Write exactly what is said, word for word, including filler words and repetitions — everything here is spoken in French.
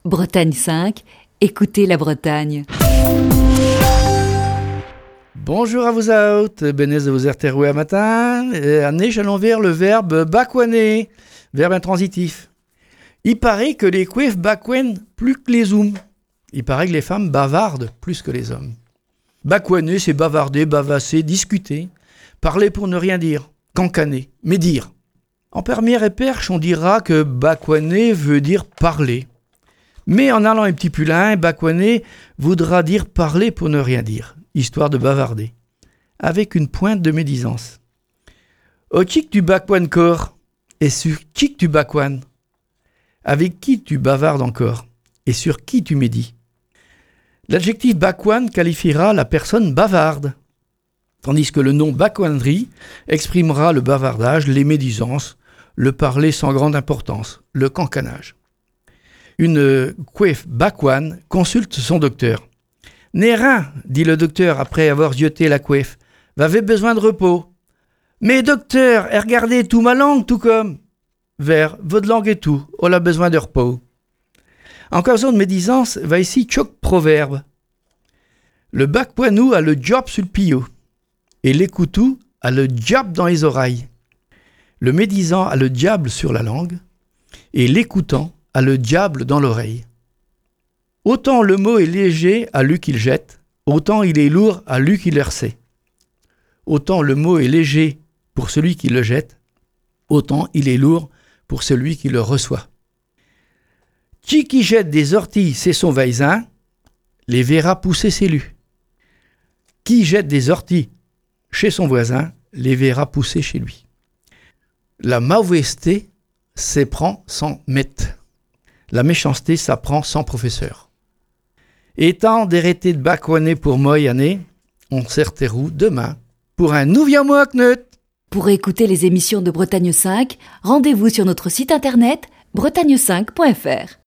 Bretagne cinq, écoutez la Bretagne. Bonjour à vous autres, Benez de vous erteroué à matin. Année, j'allons vers le verbe bakouaner, verbe intransitif. Il paraît que les couefs bakouennent plus que les hommes. Il paraît que les femmes bavardent plus que les hommes. Bakouaner, c'est bavarder, bavasser, discuter, parler pour ne rien dire, cancaner, mais dire. En première et perche, on dira que bakouaner veut dire parler. Mais en allant un petit plus loin, bakouaner voudra dire parler pour ne rien dire, histoire de bavarder, avec une pointe de médisance. Au qui que tu bakouanes corps, et sur qui que tu bakouanes, avec qui tu bavardes encore, et sur qui tu médis. L'adjectif bakouane qualifiera la personne bavarde, tandis que le nom bakouanerie exprimera le bavardage, les médisances, le parler sans grande importance, le cancanage. Une couef bakouane consulte son docteur. « Nérin, dit le docteur après avoir jeté la couef, avait besoin de repos. Mais docteur, regardez tout ma langue tout comme. Vers, votre langue et tout, on a besoin de repos. » En cause de médisance, va ici choc proverbe. Le bakouanou a le job sur le pillot, et l'écoutou a le diable dans les oreilles. Le médisant a le diable sur la langue, et l'écoutant a le diable dans l'oreille. Autant le mot est léger à lui qu'il jette, autant il est lourd à lui qui le reçait. Autant le mot est léger pour celui qui le jette, autant il est lourd pour celui qui le reçoit. Qui qui jette des orties, c'est son voisin, les verra pousser ses lus. Qui jette des orties chez son voisin, les verra pousser chez lui. La mauvaiseté s'éprend sans maître. La méchanceté s'apprend sans professeur. Étant d'arrêter de bakouaner pour moi année, on s'erterou demain pour un nouveau mois knut. Pour écouter les émissions de Bretagne cinq, rendez-vous sur notre site internet bretagne cinq point f r.